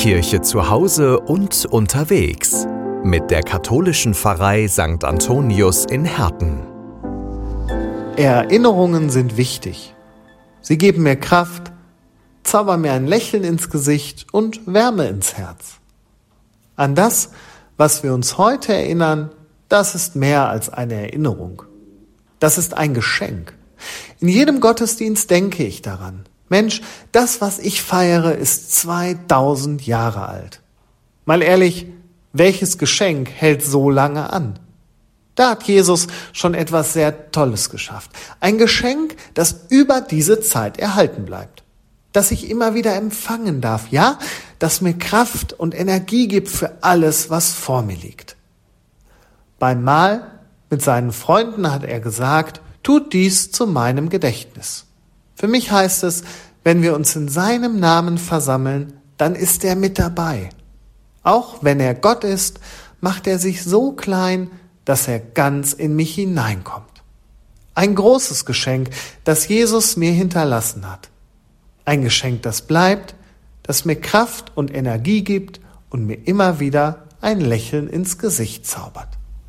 Kirche zu Hause und unterwegs mit der katholischen Pfarrei St. Antonius in Herten. Erinnerungen sind wichtig. Sie geben mir Kraft, zaubern mir ein Lächeln ins Gesicht und Wärme ins Herz. An das, was wir uns heute erinnern, das ist mehr als eine Erinnerung. Das ist ein Geschenk. In jedem Gottesdienst denke ich daran. Mensch, das, was ich feiere, ist 2000 Jahre alt. Mal ehrlich, welches Geschenk hält so lange an? Da hat Jesus schon etwas sehr Tolles geschafft. Ein Geschenk, das über diese Zeit erhalten bleibt. Das ich immer wieder empfangen darf. Ja, das mir Kraft und Energie gibt für alles, was vor mir liegt. Beim Mahl mit seinen Freunden hat er gesagt, tut dies zu meinem Gedächtnis. Für mich heißt es, wenn wir uns in seinem Namen versammeln, dann ist er mit dabei. Auch wenn er Gott ist, macht er sich so klein, dass er ganz in mich hineinkommt. Ein großes Geschenk, das Jesus mir hinterlassen hat. Ein Geschenk, das bleibt, das mir Kraft und Energie gibt und mir immer wieder ein Lächeln ins Gesicht zaubert.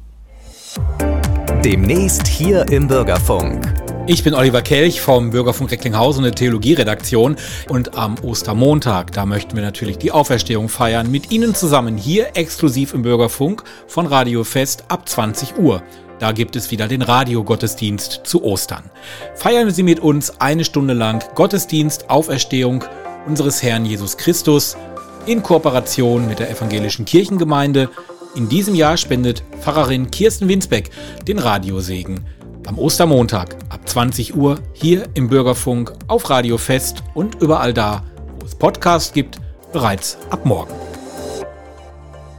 Demnächst hier im Bürgerfunk. Ich bin Oliver Kelch vom Bürgerfunk Recklinghausen und der Theologieredaktion und am Ostermontag, da möchten wir natürlich die Auferstehung feiern, mit Ihnen zusammen hier exklusiv im Bürgerfunk von Radio Fest ab 20 Uhr. Da gibt es wieder den Radiogottesdienst zu Ostern. Feiern Sie mit uns eine Stunde lang Gottesdienst, Auferstehung unseres Herrn Jesus Christus in Kooperation mit der Evangelischen Kirchengemeinde. In diesem Jahr spendet Pfarrerin Kirsten Winsbeck den Radiosegen. Am Ostermontag ab 20 Uhr hier im Bürgerfunk auf Radio Fest und überall da, wo es Podcasts gibt, bereits ab morgen.